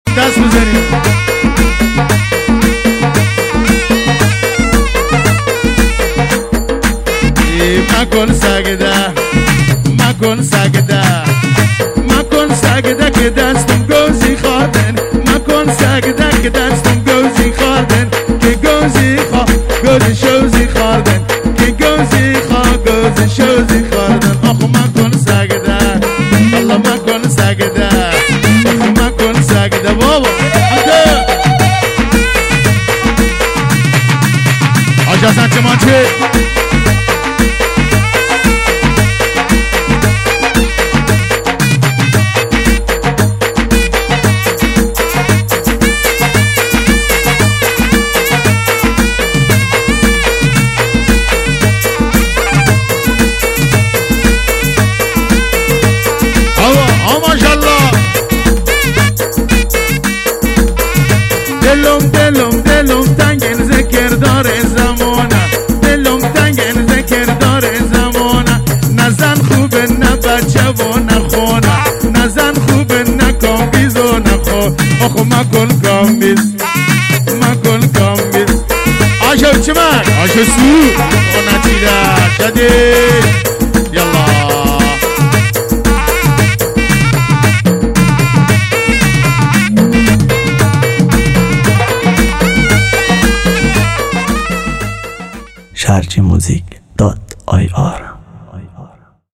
دست بزنیم. مکن سگده مکن سگده مکن سگده که دستم گوزی خوردن مکن سگده که دستم گوزی خوردن که گوزی گوزی شوزی خوردن که گوزی گوزی شوزی خوردن آخو مکن سگده الله مکن سگده آخو مکن سگده بابا آج حسن چمانچه دلم تنگن ذکر داره زمانه دلم تنگن ذکر داره زمانه نزن خوبه نه بچه و نه خونه نزن خوبه نه کامبیز و نه خو آخو مکن کامبیز مکن کامبیز آشو چمک آشو سو و نتیده شدید یلا sharjmusic.ir